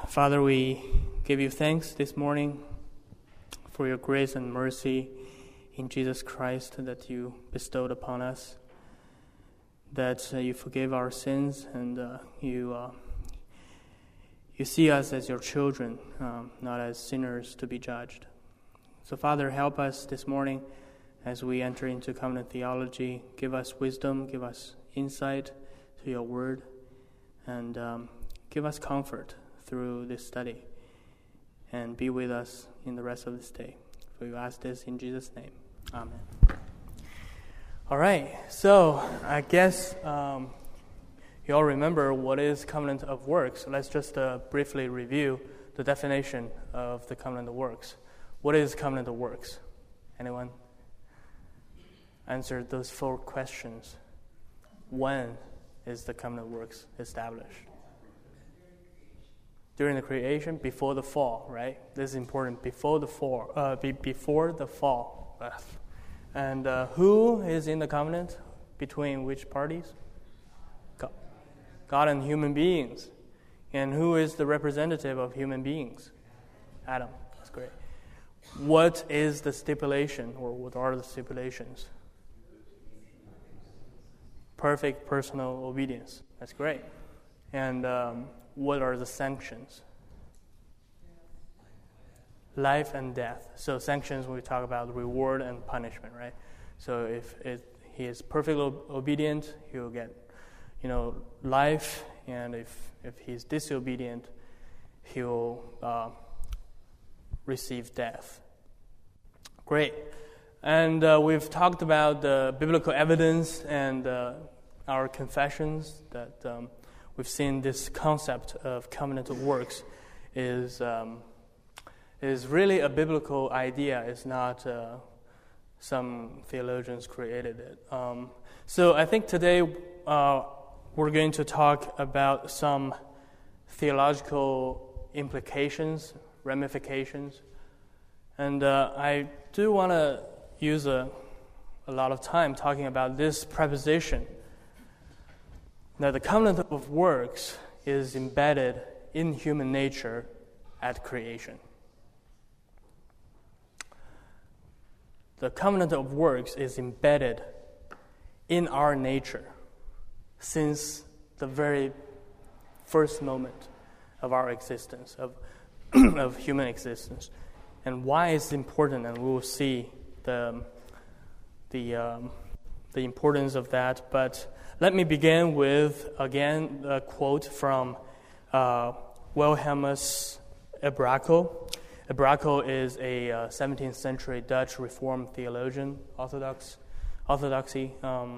Father, we give you thanks this morning for your grace and mercy in Jesus Christ that you bestowed upon us, that you forgave our sins and you see us as your children, not as sinners to be judged. So, Father, help us this morning as we enter into covenant theology. Give us wisdom, give us insight to your word, and give us comfort through this study, and be with us in the rest of this day. For we ask this in Jesus' name. Amen. All right, so I guess you all remember what is covenant of works. So let's just briefly review the definition of the covenant of works. What is covenant of works? Anyone? Answer those 4 questions. When is the covenant of works established? During the creation, before the fall, right? This is important. Before the fall. And who is in the covenant? Between which parties? God and human beings. And who is the representative of human beings? Adam. That's great. What is the stipulation, or what are the stipulations? Perfect personal obedience. That's great. And what are the sanctions? Life and death. So sanctions, we talk about reward and punishment, right? So if he is perfectly obedient, he will get, life, and if he's disobedient, he will receive death. Great. And we've talked about the biblical evidence and our confessions that we've seen this concept of covenant of works is really a biblical idea. It's not some theologians created it. So I think today we're going to talk about some theological implications, ramifications. And I do want to use a lot of time talking about this preposition, that the covenant of works is embedded in human nature at creation. The covenant of works is embedded in our nature since the very first moment of our existence, of human existence. And why it's important, and we will see the importance of that. But let me begin with, again, a quote from Wilhelmus Ebraco. Ebraco is a 17th century Dutch Reformed theologian, Orthodoxy,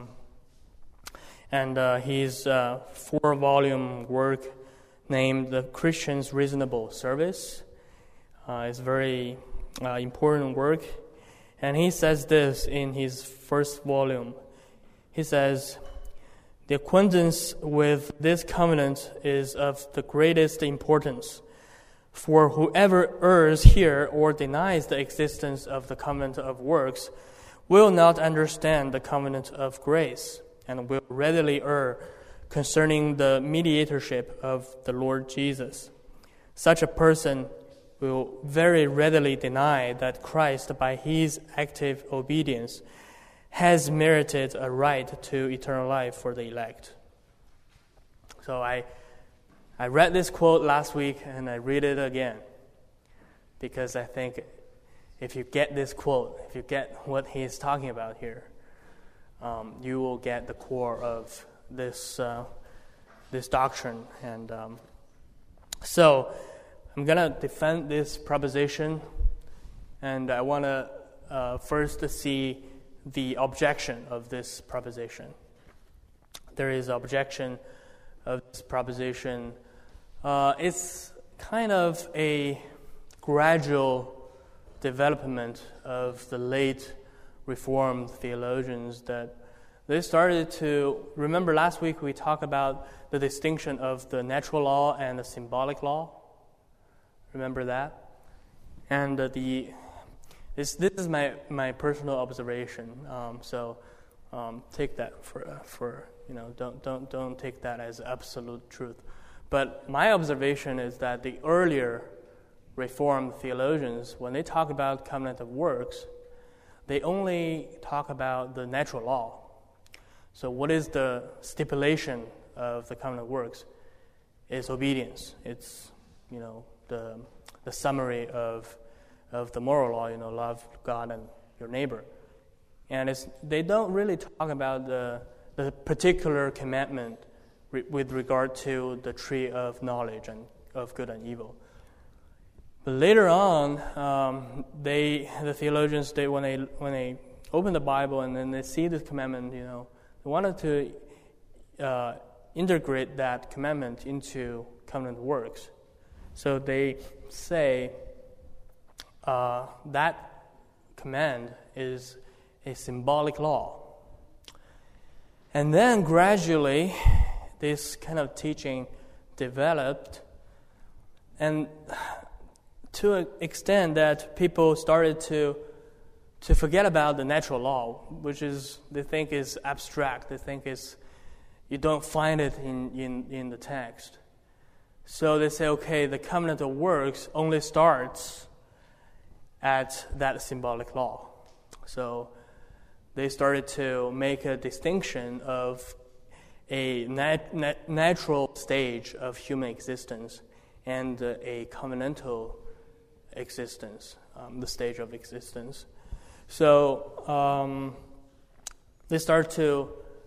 and his 4-volume work named The Christian's Reasonable Service is very important work. And he says this in his first volume. He says, "The acquaintance with this covenant is of the greatest importance, for whoever errs here or denies the existence of the covenant of works will not understand the covenant of grace, and will readily err concerning the mediatorship of the Lord Jesus. Such a person will very readily deny that Christ, by his active obedience, has merited a right to eternal life for the elect." So I read this quote last week, and I read it again, because I think if you get this quote, if you get what he is talking about here, you will get the core of this doctrine. And so I'm going to defend this proposition, and I want to first see the objection of this proposition. There is objection of this proposition. It's kind of a gradual development of the late Reformed theologians that they started to, remember last week we talked about the distinction of the natural law and the symbolic law. Remember that? And this is my personal observation. So take that for don't take that as absolute truth. But my observation is that the earlier Reformed theologians, when they talk about covenant of works, they only talk about the natural law. So what is the stipulation of the covenant of works? It's obedience. It's, the summary of the moral law, love God and your neighbor. And they don't really talk about the particular commandment with regard to the tree of knowledge and of good and evil. But later on, the theologians, when they open the Bible and then they see this commandment, they wanted to integrate that commandment into covenant works. So they say that command is a symbolic law. And then gradually, this kind of teaching developed, and to an extent that people started to forget about the natural law, which they think is abstract. They think you don't find it in the text. So they say, okay, the covenant of works only starts at that symbolic law. So they started to make a distinction of a natural stage of human existence and a covenantal existence, the stage of existence. So they start to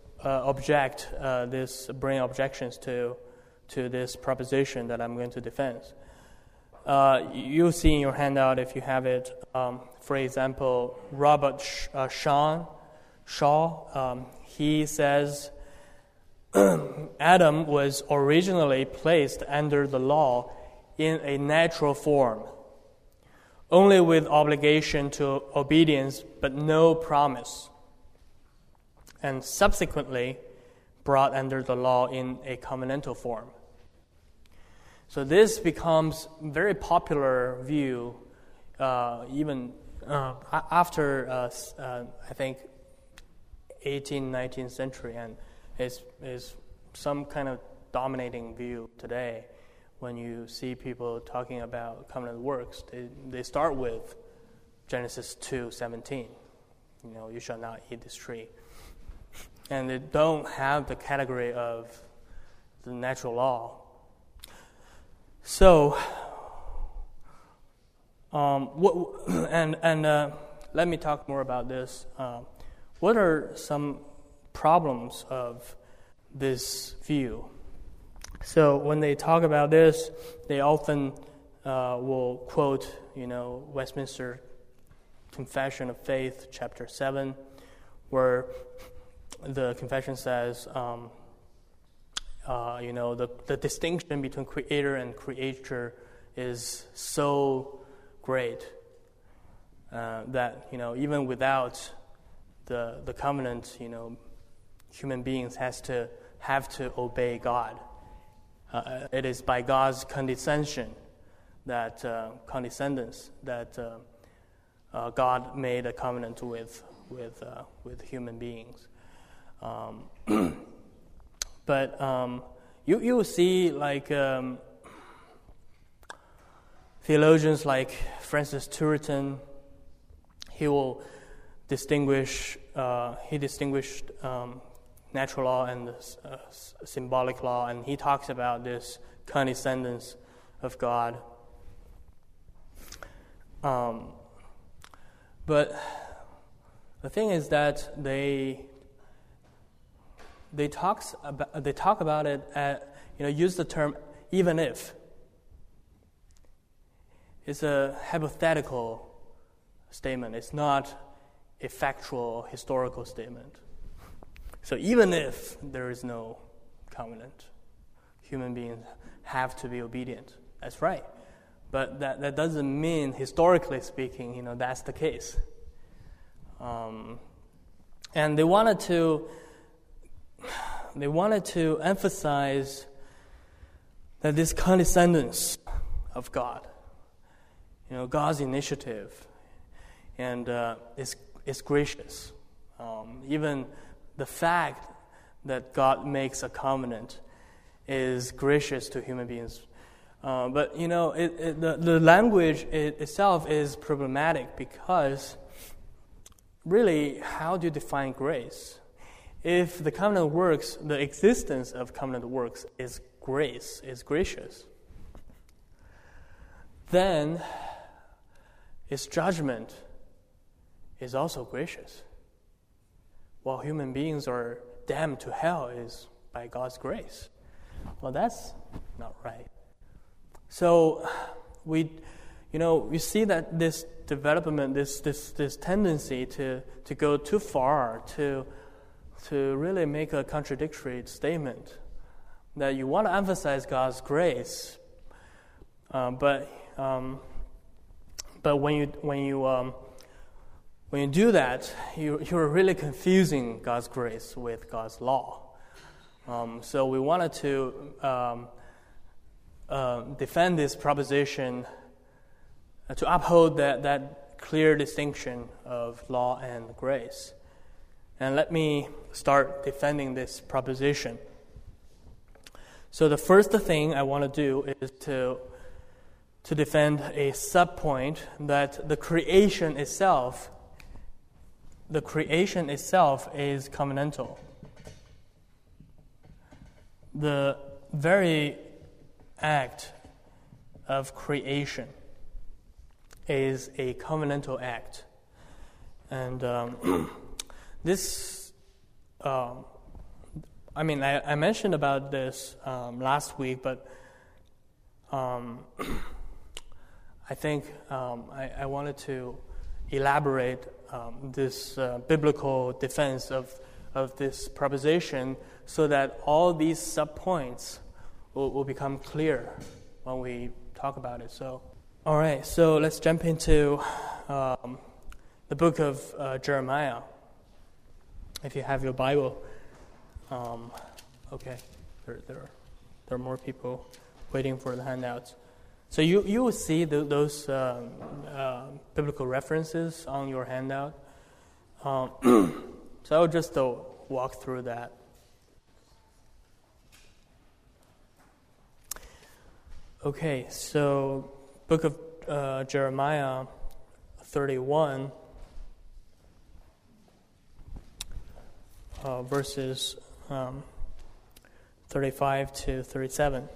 bring objections to this proposition that I'm going to defend. You'll see in your handout, if you have it, for example, Robert Shaw, he says, Adam was originally placed under the law in a natural form, only with obligation to obedience but no promise, and subsequently brought under the law in a covenantal form. So this becomes a very popular view even after, I think, 18th, 19th century, and is some kind of dominating view today. When you see people talking about covenant works, they start with Genesis 2:17. You shall not eat this tree. And they don't have the category of the natural law. So, let me talk more about this. What are some problems of this view? So when they talk about this, they often will quote, Westminster Confession of Faith, chapter 7, where the confession says, the distinction between creator and creature is so great that, even without the covenant, human beings have to obey God. It is by God's condescension that God made a covenant with human beings. But you will see theologians like Francis Turretin. He will distinguished natural law and symbolic law, and he talks about this condescendence of God. But the thing is that they talk about it use the term even if. It's a hypothetical statement. It's not a factual historical statement. So even if there is no covenant, human beings have to be obedient. That's right. But that doesn't mean, historically speaking, that's the case. And they wanted to emphasize that this condescendence of God, God's initiative, and is gracious. Even the fact that God makes a covenant is gracious to human beings. But the language itself is problematic because really, how do you define grace? If the covenant works, the existence of covenant works is grace, is gracious, then its judgment is also gracious. While human beings are damned to hell is by God's grace. Well, that's not right. So we see that this development, this tendency to go too far, to really make a contradictory statement, that you want to emphasize God's grace, but when you do that, you're really confusing God's grace with God's law. So we wanted to defend this proposition, to uphold that clear distinction of law and grace. And let me start defending this proposition. So the first thing I want to do is to defend a subpoint that the creation itself is covenantal. The very act of creation is a covenantal act. And this, I mentioned about this last week, but I think I wanted to elaborate this biblical defense of this proposition so that all these subpoints will become clear when we talk about it. So, all right, so let's jump into the book of Jeremiah. If you have your Bible, okay, there are more people waiting for the handouts. So you will see those biblical references on your handout. So I'll just walk through that. Okay, so book of Jeremiah 31, verses 35 to 37.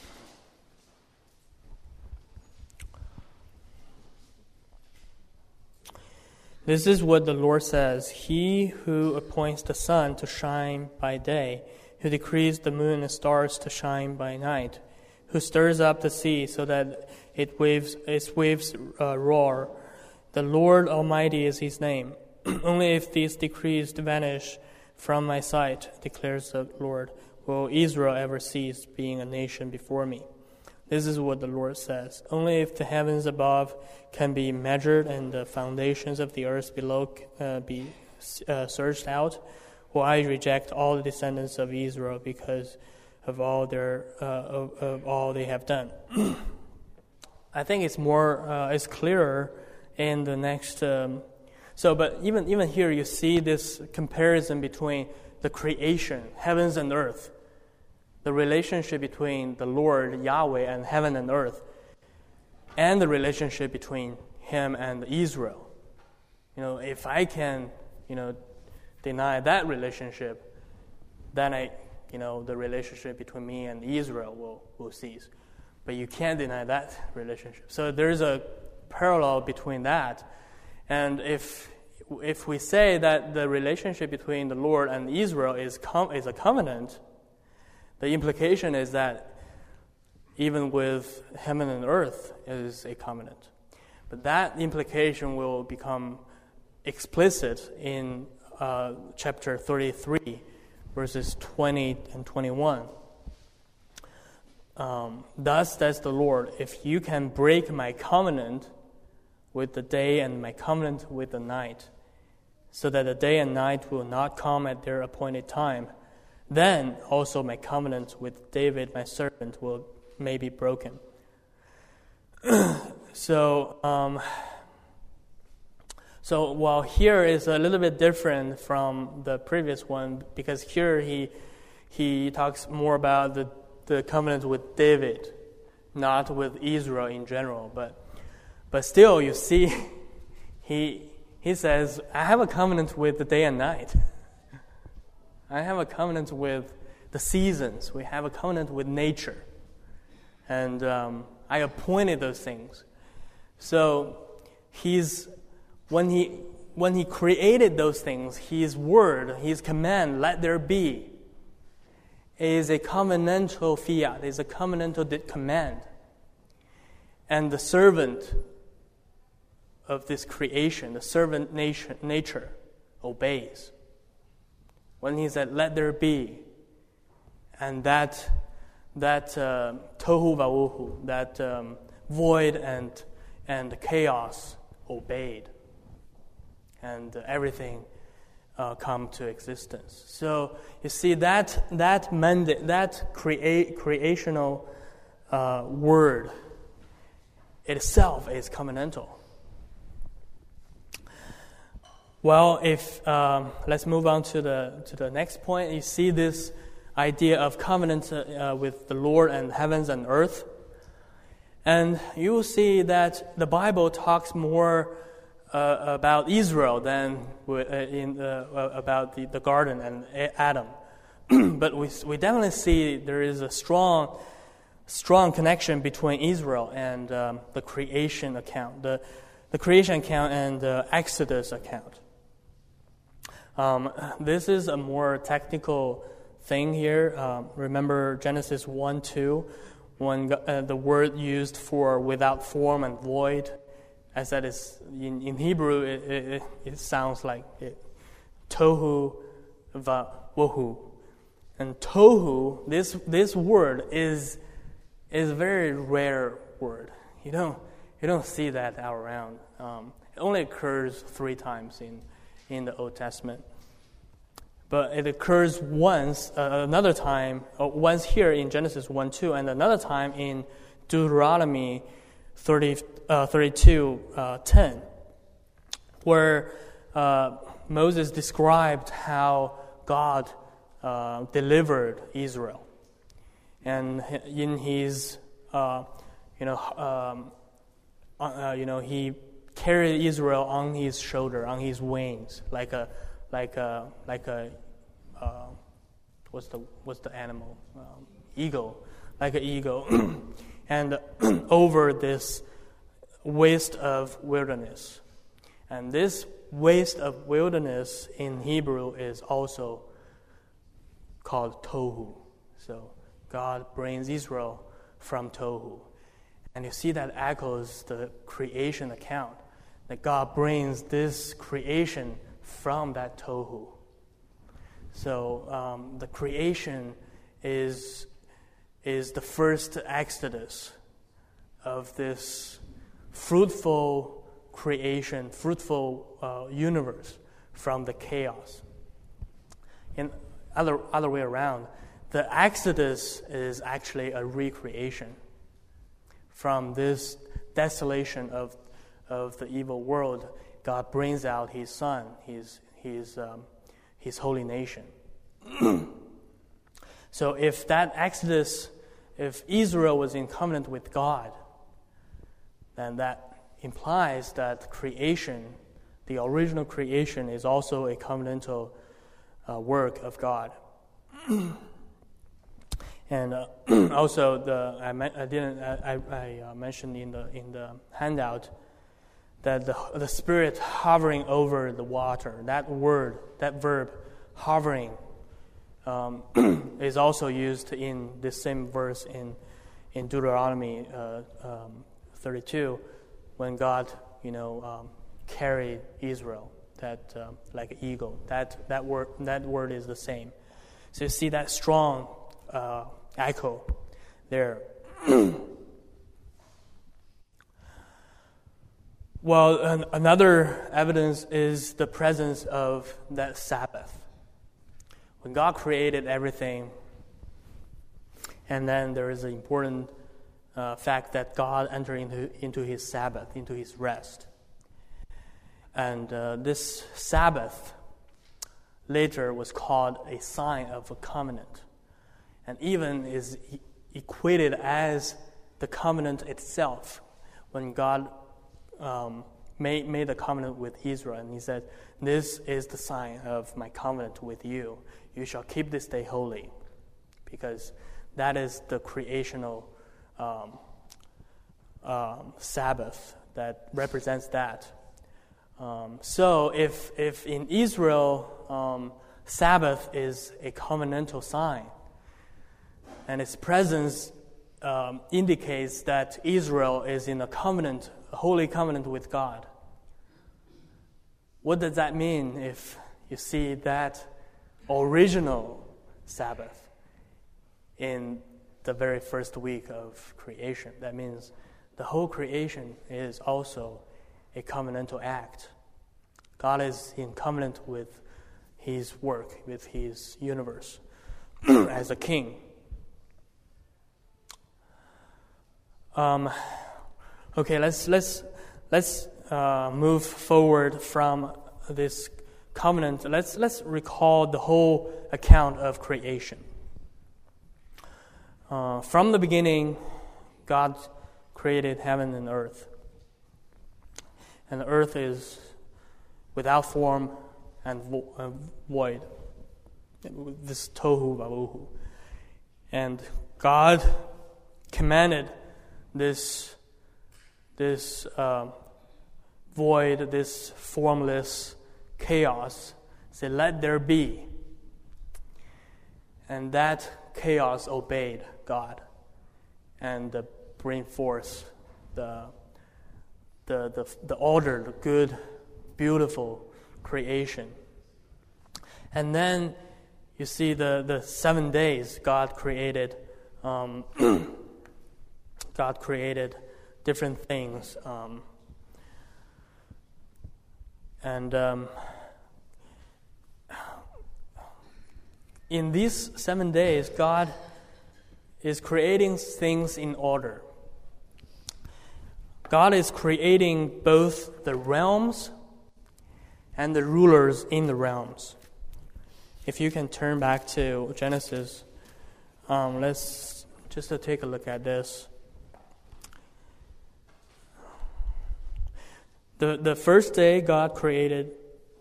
This is what the Lord says: He who appoints the sun to shine by day, who decrees the moon and stars to shine by night, who stirs up the sea so that its waves roar. The Lord Almighty is His name. Only if these decrees vanish from my sight, declares the Lord, will Israel ever cease being a nation before me. This is what the Lord says: Only if the heavens above can be measured and the foundations of the earth below be searched out, will I reject all the descendants of Israel because of all they have done. I think it's clearer in the next. But even here you see this comparison between the creation, heavens and earth, the relationship between the Lord Yahweh and heaven and earth, and the relationship between Him and Israel. If I can, deny that relationship, then the relationship between me and Israel will cease. But you can't deny that relationship. So there's a parallel between that. And if we say that the relationship between the Lord and Israel is a covenant, the implication is that even with heaven and earth is a covenant. But that implication will become explicit in chapter 33, verses 20 and 21. Thus says the Lord, if you can break my covenant with the day and my covenant with the night, so that the day and night will not come at their appointed time, then also my covenant with David my servant may be broken. So while here is a little bit different from the previous one, because here he talks more about the covenant with David, not with Israel in general. But still, you see, he says, I have a covenant with the day and night. I have a covenant with the seasons. We have a covenant with nature. And I appointed those things. So when he created those things, his word, his command, let there be, is a covenantal fiat, is a covenantal command. And the servant of this creation, the servant nature, obeys. When he said, let there be, and that tohu vavohu, that void and chaos obeyed, and everything come to existence. So you see that mandate, that creational word itself is covenantal. Well, if let's move on to the next point. You see this idea of covenant with the Lord and heavens and earth, and you will see that the Bible talks more about Israel than about the garden and Adam. But we definitely see there is a strong connection between Israel and the creation account, the creation account and the Exodus account. This is a more technical thing here. Remember Genesis 1:2, when the word used for without form and void. I said it's in Hebrew. It sounds like tohu vavohu, and tohu. This word is a very rare word. You don't see that out around. It only occurs 3 times in the Old Testament. But it occurs once, another time, once here in Genesis 1:2, and another time in Deuteronomy 32:10, where Moses described how God delivered Israel, and in his, he carried Israel on his shoulder, on his wings, like a what's the animal? Eagle, like an eagle, and over this waste of wilderness. And this waste of wilderness in Hebrew is also called tohu. So God brings Israel from tohu. And you see that echoes the creation account, that God brings this creation from that tohu. So the creation is the first exodus of this fruitful creation, fruitful universe from the chaos. In other way around, the exodus is actually a recreation from this desolation of the evil world. God brings out His Son, His holy nation. So if that exodus, if Israel was in covenant with God, then that implies that creation, the original creation, is also a covenantal work of God. And also, I mentioned in the handout that the Spirit hovering over the water, that verb, hovering, is also used in this same verse in Deuteronomy 32, when God, carried Israel, that like an eagle. That word is the same. So you see that strong echo there. Well, another evidence is the presence of that Sabbath. When God created everything, and then there is an important fact that God entered into His Sabbath, into His rest. And this Sabbath later was called a sign of a covenant, and even is equated as the covenant itself. When God made the covenant with Israel, and he said, "This is the sign of my covenant with you. You shall keep this day holy," because that is the creational Sabbath that represents that. So if in Israel, Sabbath is a covenantal sign, and its presence indicates that Israel is in a covenant, a holy covenant with God. What does that mean if you see that original Sabbath in the very first week of creation? That means the whole creation is also a covenantal act. God is in covenant with his work, with his universe as a king. Okay, let's move forward from this covenant. Let's recall the whole account of creation. From the beginning, God created heaven and earth. And the earth is without form and void. This tohu vabohu. And God commanded this void, this formless chaos, say, "Let there be." And that chaos obeyed God and bring forth the order, the good, beautiful creation. And then you see the 7 days God created. God created different things, in these 7 days, God is creating things in order. God is creating both the realms and the rulers in the realms. If you can turn back to Genesis, let's just take a look at this. The first day, God created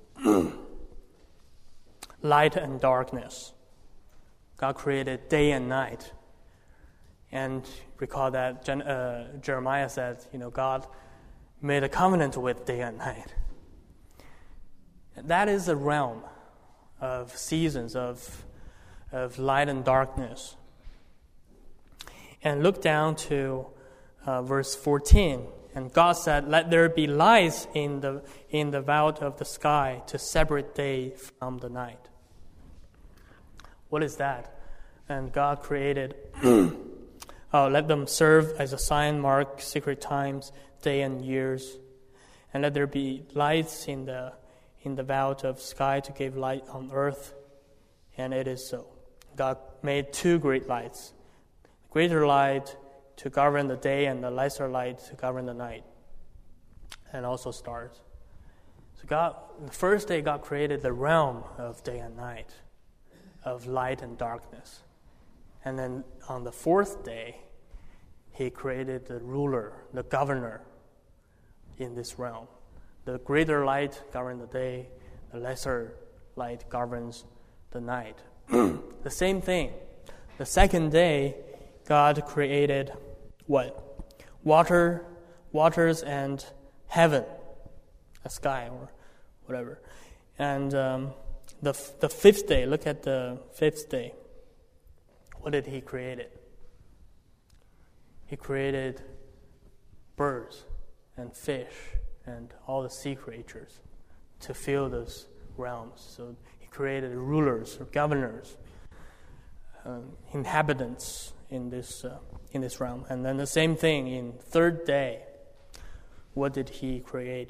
light and darkness. God created day and night. And recall that Jeremiah said, God made a covenant with day and night. That is a realm of seasons of light and darkness. And look down to verse 14. And God said, "Let there be lights in the vault of the sky to separate day from the night." What is that? And God created, let them serve as a sign, mark secret times, day and years. And let there be lights in the vault of sky to give light on earth. And it is so. God made 2 great lights. Greater light to govern the day, and the lesser light to govern the night, and also stars. So the first day, God created the realm of day and night, of light and darkness. And then on the 4th day, he created the ruler, the governor in this realm. The greater light governs the day, the lesser light governs the night. The same thing. The 2nd day, God created what? Waters and heaven, a sky or whatever. And the 5th day, look at the 5th day. What did he create? He created birds and fish and all the sea creatures to fill those realms. So he created rulers or governors, inhabitants in this realm. And then the same thing in 3rd day. What did he create?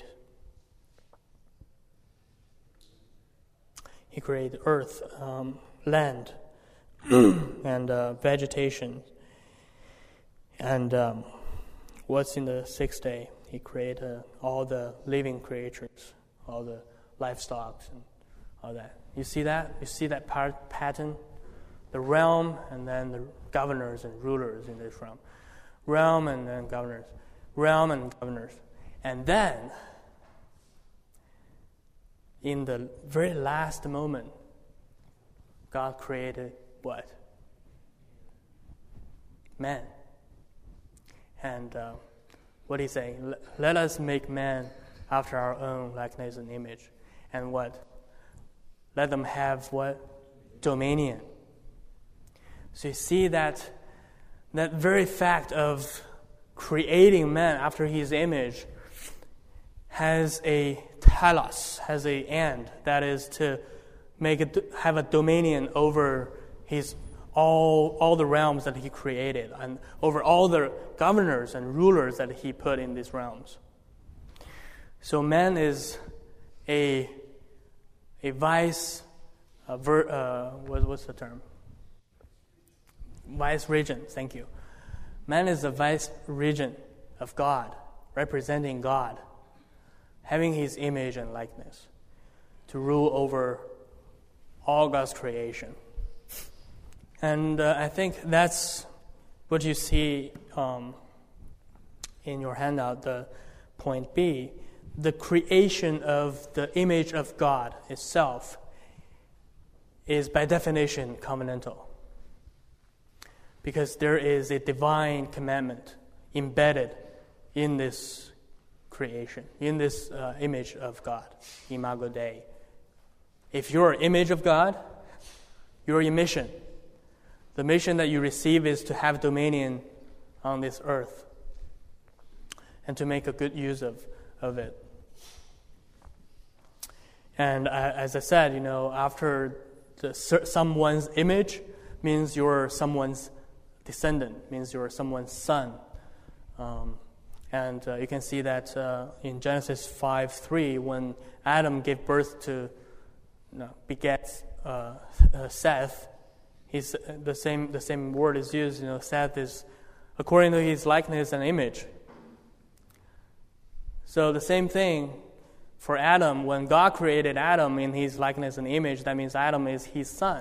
He created earth, land, and vegetation. And what's in the 6th day? He created all the living creatures, all the livestock and all that. You see that? You see that pattern? the realm and then the governors and rulers in this realm. Realm and then governors. Realm and governors. And then, in the very last moment, God created what? Man. And what he's saying, let us make man after our own likeness and image. And what? Let them have what? Dominion. So you see that very fact of creating man after his image has a telos, has a end, that is to have a dominion over his all the realms that he created, and over all the governors and rulers that he put in these realms. So man is a vice, what's the term? Vice regent, thank you. Man is a vice regent of God, representing God, having his image and likeness, to rule over all God's creation. And I think that's what you see in your handout, the point B. The creation of the image of God itself is by definition covenantal, because there is a divine commandment embedded in this creation, in this image of God, Imago Dei. If you're an image of God, you're a mission. The mission that you receive is to have dominion on this earth and to make a good use of it. And as I said, after someone's image means you're someone's descendant, means you're someone's son. And you can see that in Genesis 5:3, when Adam gave birth to, begets Seth, the same word is used. Seth is according to his likeness and image. So the same thing for Adam. When God created Adam in his likeness and image, that means Adam is his son.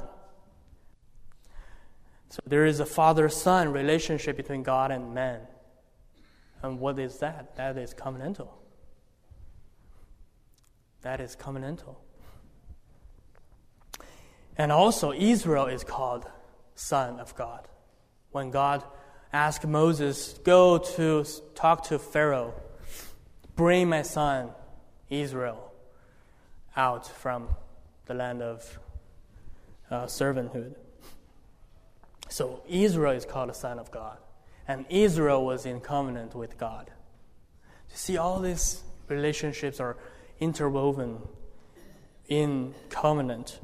So there is a father-son relationship between God and man. And what is that? That is covenantal. That is covenantal. And also, Israel is called son of God. When God asked Moses, go to talk to Pharaoh, bring my son Israel out from the land of servanthood. So Israel is called a son of God. And Israel was in covenant with God. You see, all these relationships are interwoven in covenant.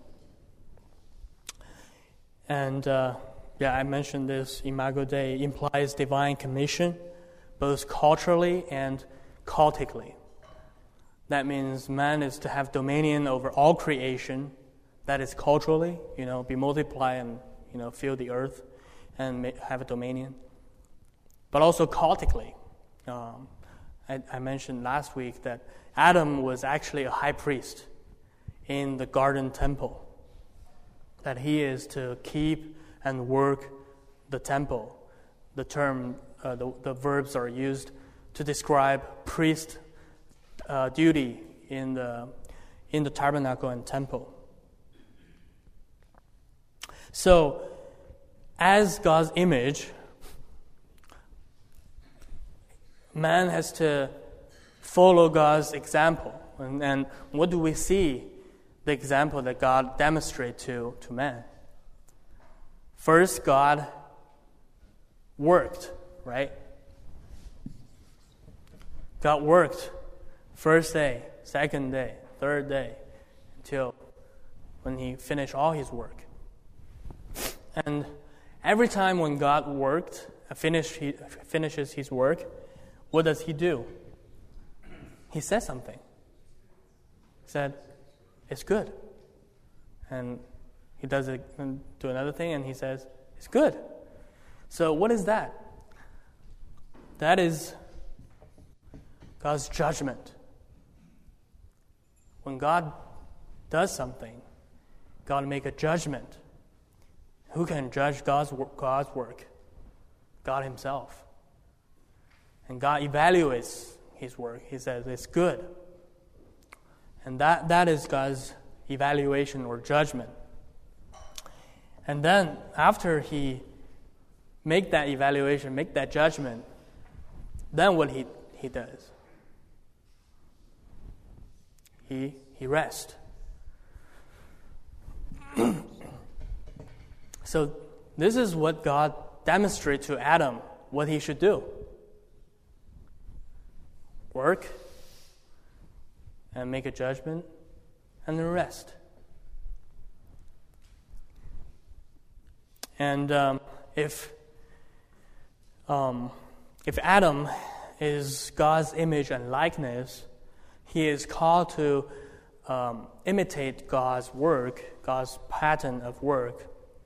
And I mentioned this, Imago Dei implies divine commission, both culturally and cultically. That means man is to have dominion over all creation. That is culturally, be multiply and, fill the earth and have a dominion. But also cultically. I mentioned last week that Adam was actually a high priest in the garden temple. That he is to keep and work the temple. The term, the verbs are used to describe priest duty in the tabernacle and temple. So, as God's image, man has to follow God's example. And what do we see? The example that God demonstrates to man. First, God worked, right? God worked first day, second day, third day, until when he finished all his work. And every time when God worked, finishes his work, what does he do? He says something. He said, it's good. And he does it and do another thing, and he says, it's good. So what is that? That is God's judgment. When God does something, God make a judgment. Who can judge God's work? God himself. And God evaluates his work. He says it's good. And that is God's evaluation or judgment. And then after he make that evaluation, make that judgment, then what he does? He rests. So this is what God demonstrates to Adam what he should do. Work and make a judgment and then rest. And if Adam is God's image and likeness, he is called to imitate God's work, God's pattern of work.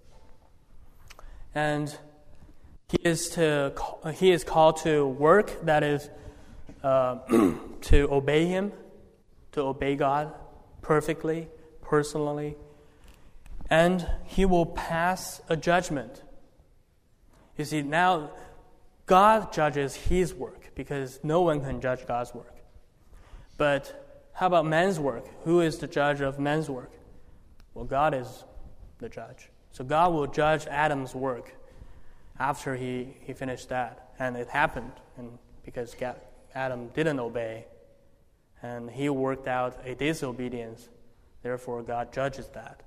And he is called to work, that is to obey him, to obey God perfectly, personally. And he will pass a judgment. You see, now God judges his work because no one can judge God's work. But how about man's work? Who is the judge of man's work? Well, God is the judge. So God will judge Adam's work after he finished that. And it happened because Adam didn't obey, and he worked out a disobedience. Therefore, God judges that.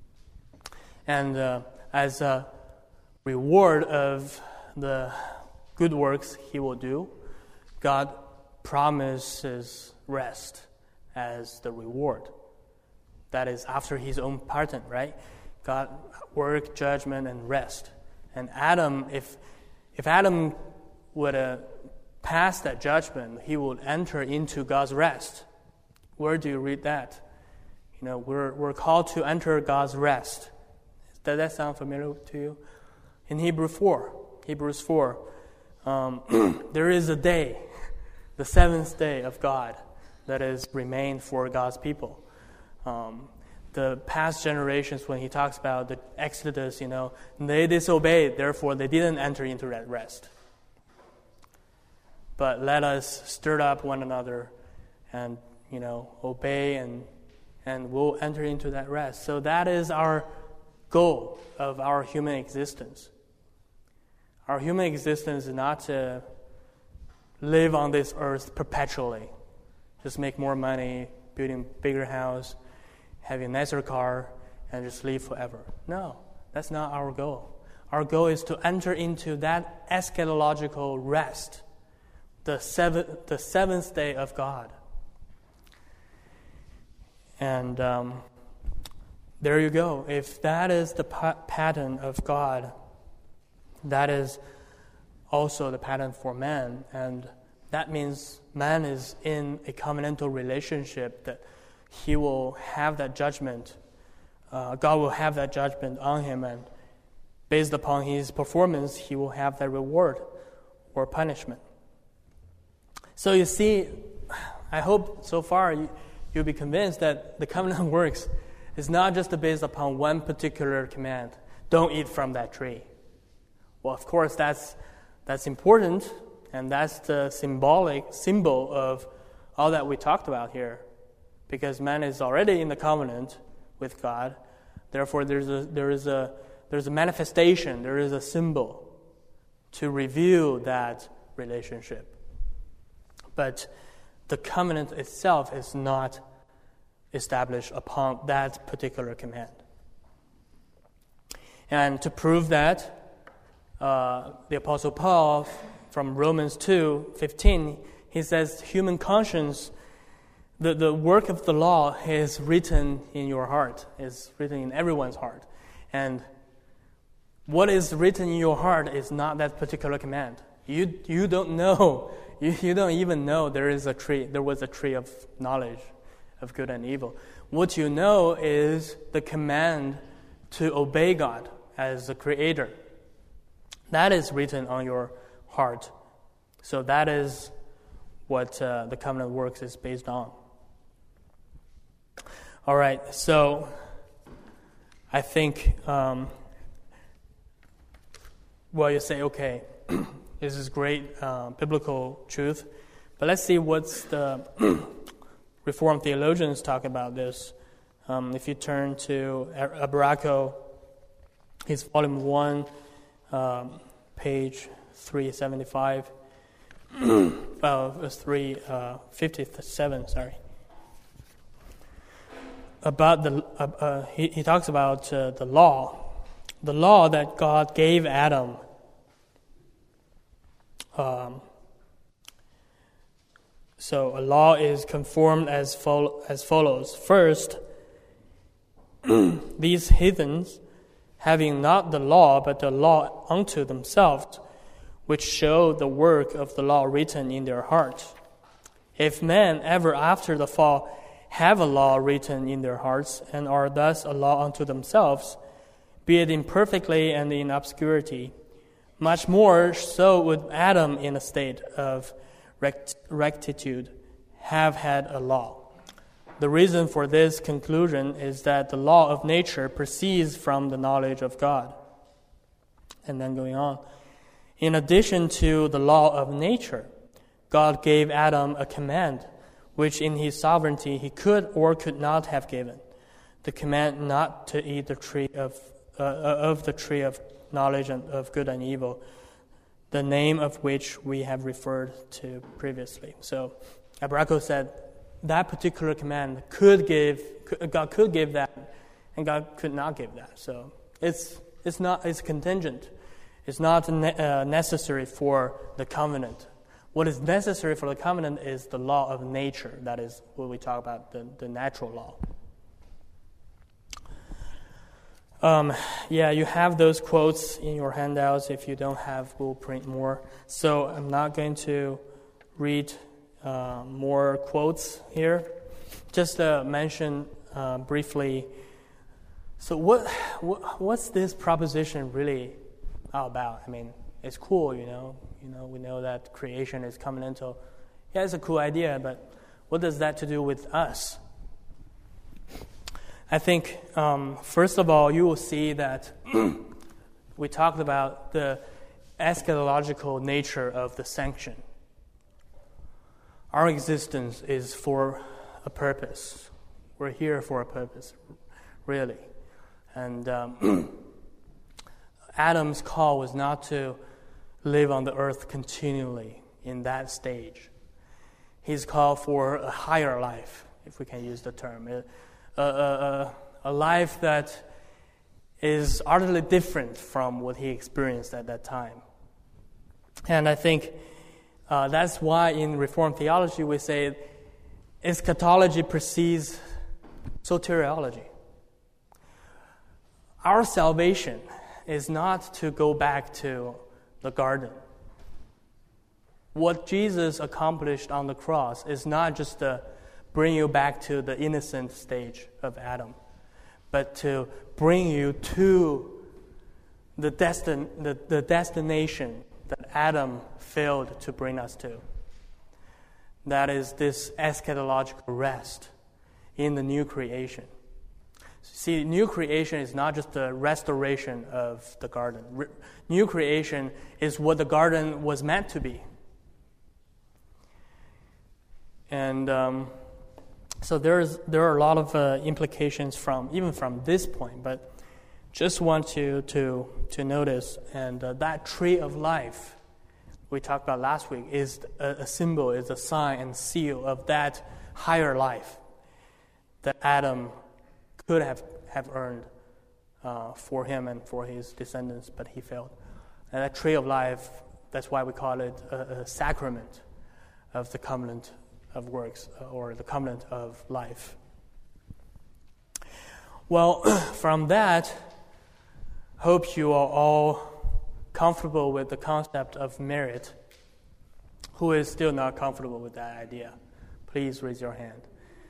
And as a reward of the good works he will do, God promises rest as the reward. That is after his own pattern, right? God, work, judgment, and rest. And Adam, if Adam would pass that judgment, he would enter into God's rest. Where do you read that? You know, we're called to enter God's rest. Does that sound familiar to you? In Hebrews 4, there is a day, the seventh day of God, that is remained for God's people. The past generations, when he talks about the Exodus, they disobeyed, therefore they didn't enter into that rest. But let us stir up one another and, obey and we'll enter into that rest. So that is our goal of our human existence. Our human existence is not to live on this earth perpetually, just make more money, building a bigger house, having a nicer car, and just live forever. No, that's not our goal. Our goal is to enter into that eschatological rest, the seventh day of God. And there you go. If that is the pattern of God, that is also the pattern for man. And that means man is in a covenantal relationship that he will have that judgment. God will have that judgment on him, and based upon his performance, he will have that reward or punishment. So you see, I hope so far you'll be convinced that the covenant works is not just based upon one particular command. Don't eat from that tree. Well, of course, that's important, and that's the symbol of all that we talked about here. Because man is already in the covenant with God, therefore there is a manifestation, there is a symbol to reveal that relationship. But the covenant itself is not established upon that particular command. And to prove that, the Apostle Paul from Romans 2:15, he says, human conscience, the work of the law is written in your heart, is written in everyone's heart. And what is written in your heart is not that particular command. You don't know. You don't even know there was a tree of knowledge of good and evil. What you know is the command to obey God as the Creator. That is written on your heart. So that is what the covenant works is based on. All right, so I think well, you say, okay, this is great biblical truth, but let's see what's the Reformed theologians talk about this. If you turn to Abracco, his volume 1, page 375, 357, sorry. About he talks about the law that God gave Adam. So a law is conformed as follows. First, these heathens, having not the law, but the law unto themselves, which show the work of the law written in their hearts. If men ever after the fall have a law written in their hearts, and are thus a law unto themselves, be it imperfectly and in obscurity, much more so would Adam in a state of rectitude have had a law. The reason for this conclusion is that the law of nature proceeds from the knowledge of God. And then going on. In addition to the law of nature, God gave Adam a command, which in his sovereignty he could or could not have given. The command not to eat the tree of the tree of knowledge of good and evil, the name of which we have referred to previously. So Abracco said that particular command God could give that, and God could not give that. So it's contingent. It's not necessary for the covenant. What is necessary for the covenant is the law of nature. That is what we talk about, the natural law. You have those quotes in your handouts. If you don't have, we'll print more. So I'm not going to read more quotes here. Just mention briefly. So what's this proposition really all about? I mean, it's cool, we know that creation is covenantal. Yeah, it's a cool idea, but what does that to do with us? I think, first of all, you will see that we talked about the eschatological nature of the sanction. Our existence is for a purpose. We're here for a purpose, really. And Adam's call was not to live on the earth continually in that stage. His call for a higher life, if we can use the term. A life that is utterly different from what he experienced at that time. And I think that's why in Reformed theology we say eschatology precedes soteriology. Our salvation is not to go back to the garden. What Jesus accomplished on the cross is not just to bring you back to the innocent stage of Adam, but to bring you to the destination that Adam failed to bring us to. That is this eschatological rest in the new creation. See, new creation is not just the restoration of the garden. New creation is what the garden was meant to be. And so there are a lot of implications from this point, but just want you to notice, and that tree of life we talked about last week is a symbol, is a sign and seal of that higher life that Adam could have earned for him and for his descendants, but he failed. And that tree of life, that's why we call it a sacrament of the covenant of works, or the covenant of life. Well, from that, hope you are all comfortable with the concept of merit. Who is still not comfortable with that idea? Please raise your hand.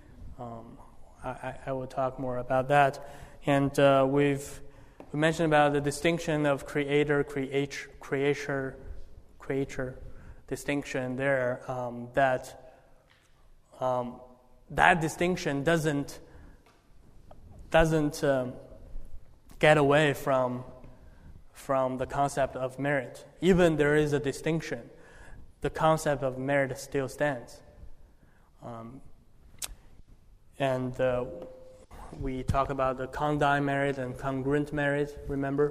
I will talk more about that. And we mentioned about the distinction of creator, creature distinction there. That distinction doesn't get away from from the concept of merit. Even there is a distinction, the concept of merit still stands. We talk about the condign merit and congruent merit, remember?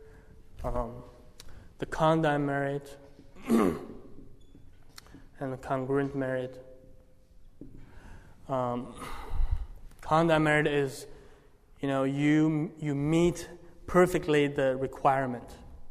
The condign merit and the congruent merit. Condign merit is, you meet perfectly the requirement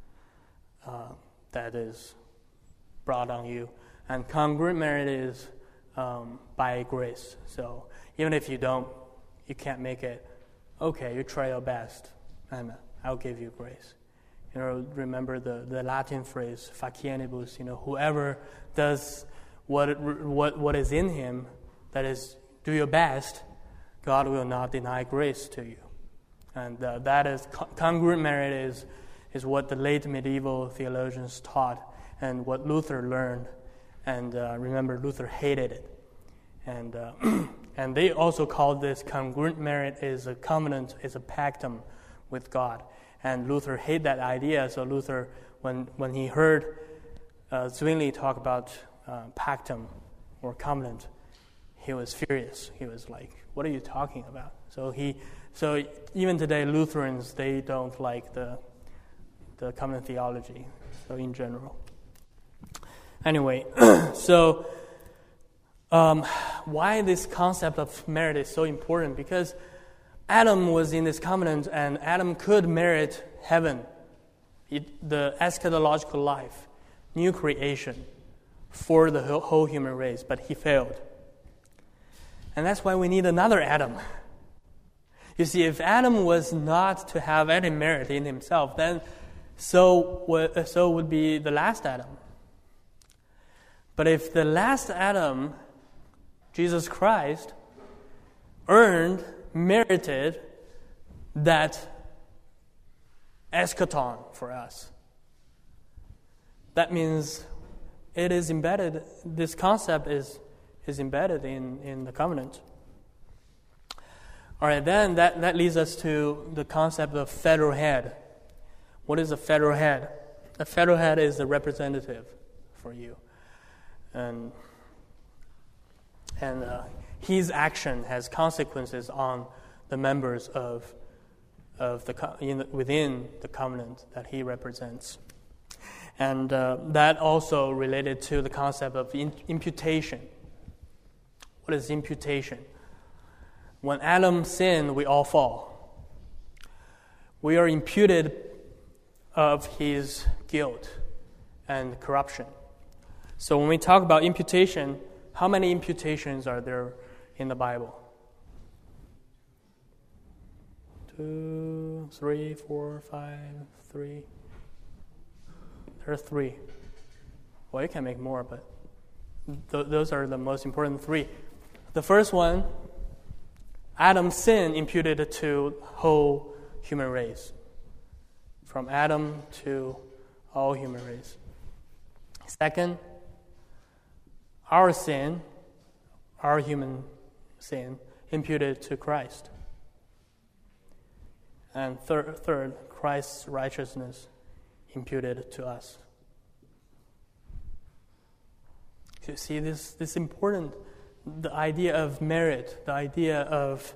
that is brought on you. And congruent merit is by grace. So even if you can't make it, okay, you try your best, and I'll give you grace. Remember the Latin phrase, facienibus, whoever does what is in him, that is, do your best, God will not deny grace to you. And that is, congruent merit is what the late medieval theologians taught and what Luther learned. And remember, Luther hated it. And they also called this congruent merit is a covenant, is a pactum with God. And Luther hated that idea, so Luther, when he heard Zwingli talk about pactum or covenant, he was furious. He was like, what are you talking about? So even today, Lutherans, they don't like the covenant theology, so in general. Anyway, so why this concept of merit is so important? Because Adam was in this covenant, and Adam could merit heaven, the eschatological life, new creation for the whole human race, but he failed. And that's why we need another Adam. You see, if Adam was not to have any merit in himself, then so would be the last Adam. But if the last Adam, Jesus Christ, merited that eschaton for us, that means it is embedded, this concept is embedded in the covenant. All right, then that leads us to the concept of federal head. What is a federal head? A federal head is a representative for you. And his action has consequences on the members within the covenant that he represents. And that also related to the concept of imputation. What is imputation? When Adam sinned, we all fall. We are imputed of his guilt and corruption. So when we talk about imputation, how many imputations are there in the Bible? 2, 3, 4, 5, 3. There are 3. Well, you can make more, but those are the most important 3. The first one, Adam's sin imputed to whole human race. From Adam to all human race. Second, our sin, our human sin, imputed to Christ. And third, Christ's righteousness imputed to us. You see, this important, the idea of merit, the idea of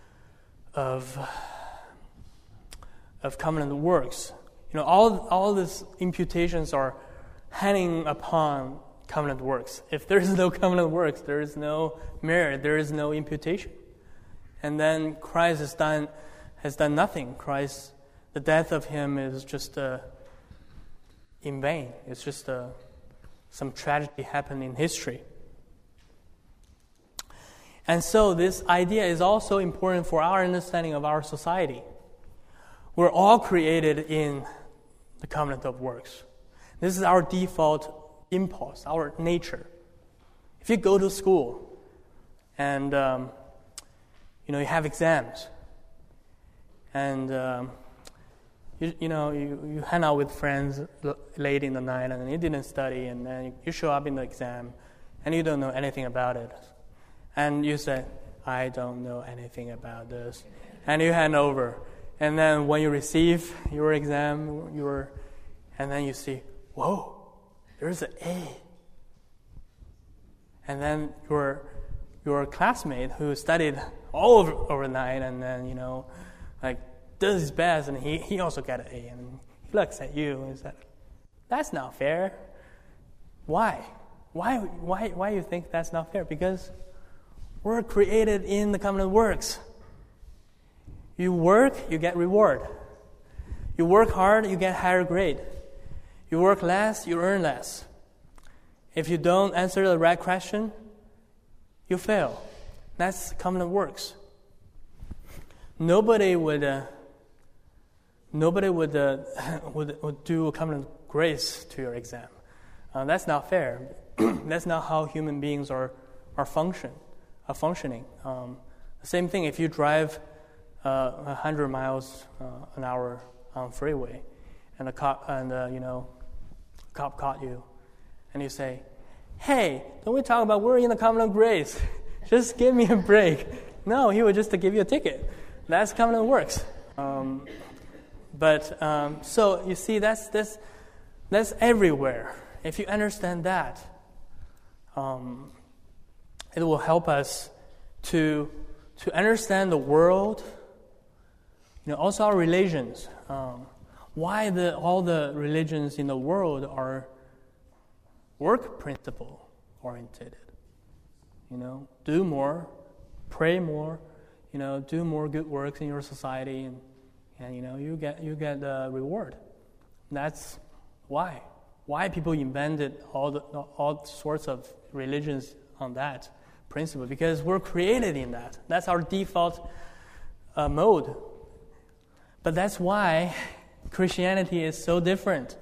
covenant works. All these imputations are hanging upon covenant works. If there is no covenant works, there is no merit, there is no imputation. And then Christ has done nothing. Christ, the death of him is just in vain. It's just some tragedy happened in history. And so this idea is also important for our understanding of our society. We're all created in the covenant of works. This is our default impulse, our nature. If you go to school and you have exams, and you hang out with friends late in the night, and you didn't study, and then you show up in the exam, and you don't know anything about it, and you say, "I don't know anything about this," and you hand over, And then when you receive your exam, and then you see, whoa, there's an A. And then your classmate who studied all overnight and then, does his best, and he also got an A. And he looks at you and said, that's not fair. Why? Why you think that's not fair? Because we're created in the covenant works. You work, you get reward. You work hard, you get higher grade. You work less, you earn less. If you don't answer the right question, you fail. That's covenant works. Nobody would do a covenant grace to your exam. That's not fair. That's not how human beings are functioning. The same thing if you drive 100 miles an hour on freeway, and the cop caught you, and you say, "Hey, don't we talk about we're in the covenant grace? Just give me a break." No, he would just give you a ticket. That's covenant works. So you see, that's everywhere. If you understand that, it will help us to understand the world. Also our religions. Why all the religions in the world are work principle oriented. Do more, pray more. Do more good works in your society, and you get the reward. That's why. Why people invented all sorts of religions on that principle, because we're created in that. That's our default mode. But that's why Christianity is so different.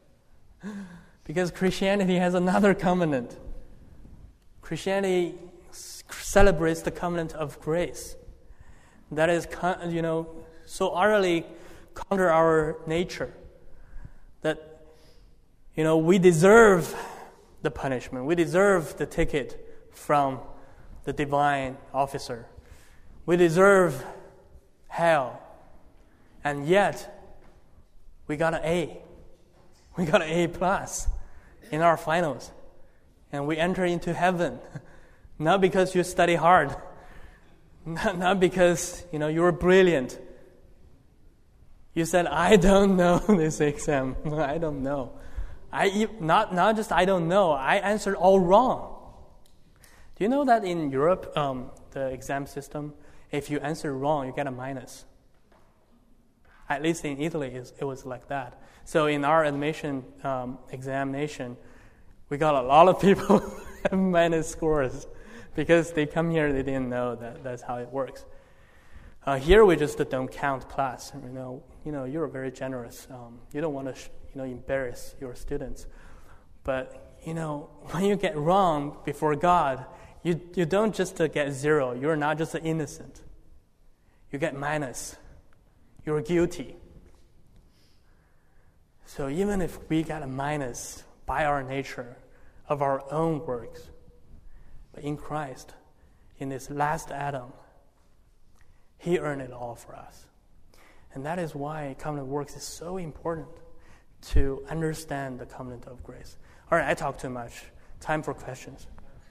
Because Christianity has another covenant. Christianity celebrates the covenant of grace. That is, so utterly counter our nature that, we deserve the punishment. We deserve the ticket from the divine officer. We deserve hell. And yet, we got an A. We got an A plus in our finals. And we enter into heaven. Not because you study hard. Not because, you were brilliant. You said, I don't know this exam. I don't know. Not just I don't know. I answered all wrong. Do you know that in Europe, the exam system, if you answer wrong, you get a minus? At least in Italy, it was like that. So in our admission examination, we got a lot of people have minus scores because they come here, they didn't know that's how it works. Here we just don't count class. You're very generous. You don't want to embarrass your students. But when you get wrong before God, you don't just get 0. You're not just innocent. You get minus. You're guilty. So even if we got a minus by our nature of our own works, but in Christ, in this last Adam, He earned it all for us. And that is why covenant works is so important to understand the covenant of grace. All right, I talked too much. Time for questions.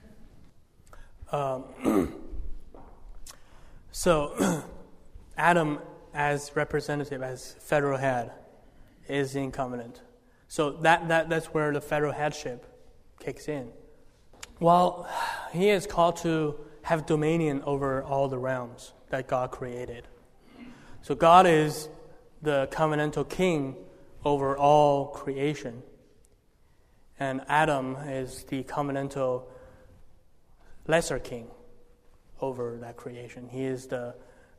So Adam, as representative, as federal head, is in covenant. So that's where the federal headship kicks in. Well, he is called to have dominion over all the realms that God created. So God is the covenantal king over all creation. And Adam is the covenantal lesser king over that creation. He is the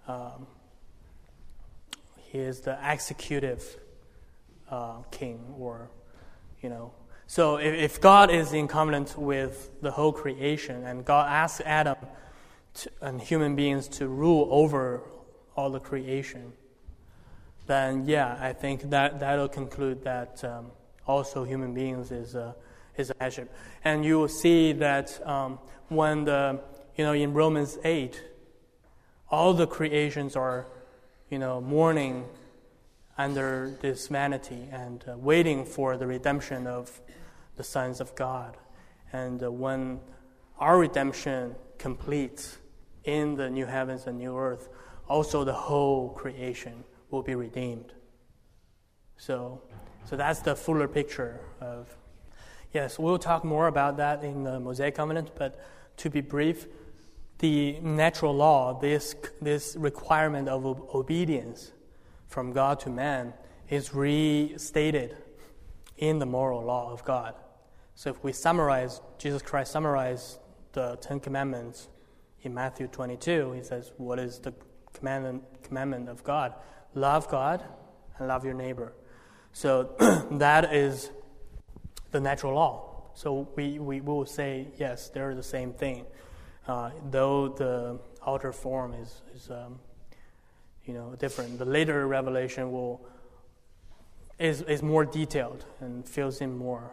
executive king, or So if God is in covenant with the whole creation, and God asks Adam and human beings to rule over all the creation, then I think that'll conclude that also human beings is a headship. And you will see that when in Romans 8, all the creations are mourning under this vanity and waiting for the redemption of the sons of God. And when our redemption completes in the new heavens and new earth, also the whole creation will be redeemed. So that's the fuller picture of. Yes, we'll talk more about that in the Mosaic Covenant, but to be brief, the natural law, this requirement of obedience from God to man, is restated in the moral law of God. So if we summarize, Jesus Christ summarized the Ten Commandments in Matthew 22, he says, what is the commandment of God? Love God and love your neighbor. So that is the natural law. So we will say, yes, they're the same thing. Though the outer form is different. The later revelation is more detailed and fills in more.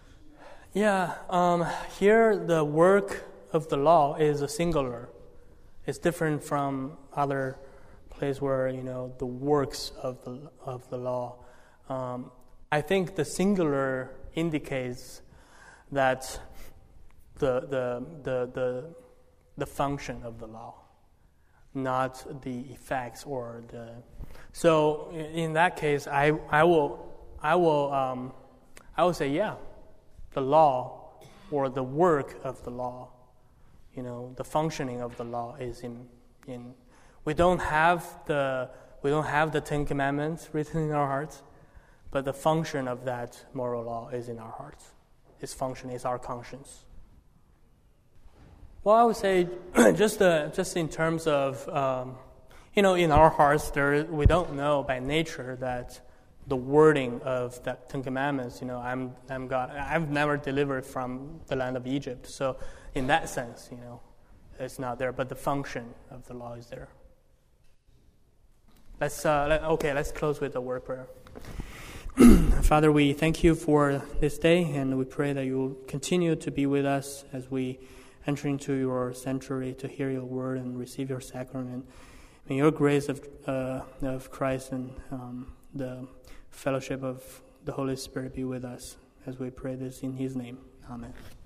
Here the work of the law is a singular. It's different from other places where the works of the law. I think the singular indicates that the function of the law, not the effects or the. So in that case, I will say, yeah, the law or the work of the law, the functioning of the law is in. We don't have the Ten Commandments written in our hearts, but the function of that moral law is in our hearts. Its function is our conscience. Well, I would say just in terms of, in our hearts, we don't know by nature that the wording of that Ten Commandments, I'm God. I've never delivered from the land of Egypt. So in that sense, it's not there, but the function of the law is there. Let's close with a word prayer. Father, we thank you for this day, and we pray that you will continue to be with us as we enter into your sanctuary to hear your word and receive your sacrament. May your grace of Christ and the fellowship of the Holy Spirit be with us as we pray this in his name. Amen.